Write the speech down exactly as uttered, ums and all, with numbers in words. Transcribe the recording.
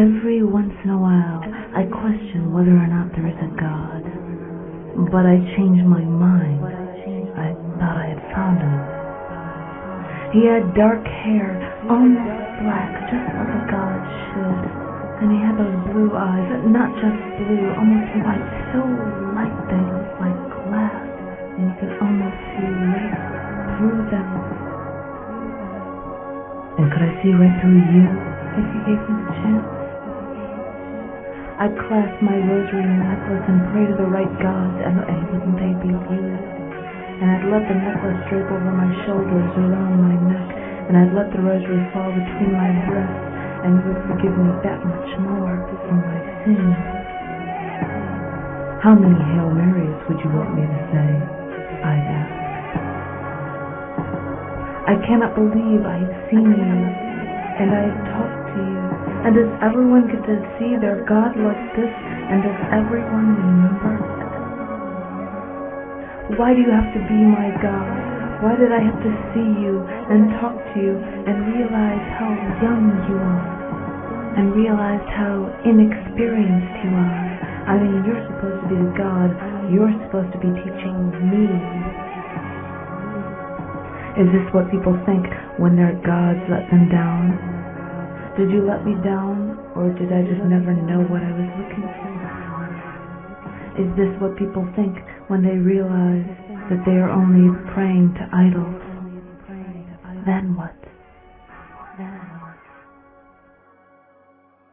Every once in a while, I question whether or not there is a God. But I changed my mind. I thought I had found him. He had dark hair, almost black, just like a god should. And he had those blue eyes, not just blue, almost white, so light they looked like glass, and you could almost see right through them. And could I see right through you if you gave me the chance? I'd clasp my rosary necklace and pray to the right gods, and, and wouldn't they be used? And I'd let the necklace drape over my shoulders, around my neck, and I'd let the rosary fall between my breasts, and you would forgive me that much more for my sins. How many Hail Marys would you want me to say? I'd ask. I cannot believe I had seen you, and I had talked to you. And does everyone get to see their God like this? And does everyone remember? Why do you have to be my God? Why did I have to see you and talk to you and realize how young you are? And realize how inexperienced you are? I mean, you're supposed to be the God. You're supposed to be teaching me. Is this what people think when their gods let them down? Did you let me down, or did I just never know what I was looking for? Is this what people think when they realize that they are only praying to idols? Then what?